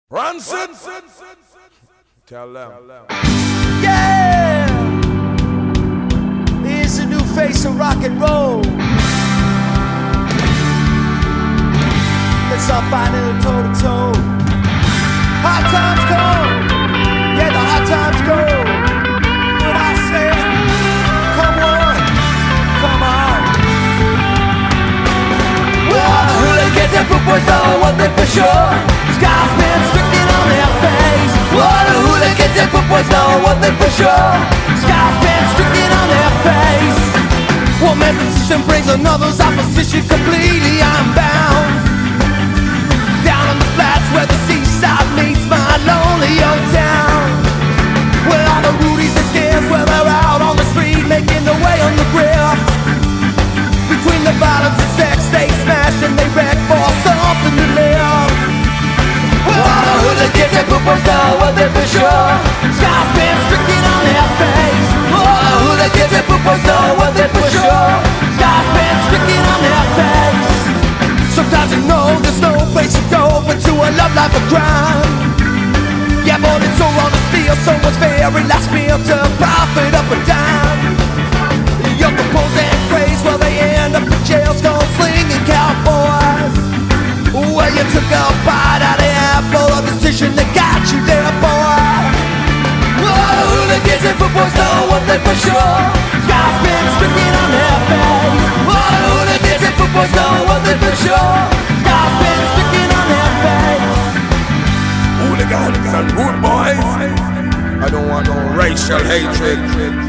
Ransom. Tell them. Yeah! Here's a new face of rock and roll. Let's all fight in a toe to toe. Hard times go. Yeah, the hard times go. What I say? Come on, come on. Well, the hooligans and foot boys know one thing for sure. Sky's been stricken on their face. Well, the hooligans and foot boys know one thing for sure. Sky's been stricken on their face. One man's position brings another's opposition completely unbound. Down on the flats where the seaside meets my lonely old town. Where all the rudies and scares, where they're out on the street making their way on the grift. Between the violence and sex they smash and they wreck for something to live. Well, all the hooligans and foot boys know one thing for sure. Sky's been stricken on their face. All the hooligans and foot boys know one thing for sure. Sky's been stricken on their face. Sometimes you know there's no place to go but to a love life of crime. Yeah, but it's so wrong to steal someone's very last meal to profit up a dime. Young propose and praise while they end up in jail, skull slinging cowboys. Well, you took a bite out of the apple, a decision that got you there, boy. Oh, hooligans and foot boys know one thing for sure. Sky's been stricken on their face. Oh, hooligans and foot boys know one thing for sure. Sky's been stricken on their face. Hooligans and foot boys. I don't want no racial hatred.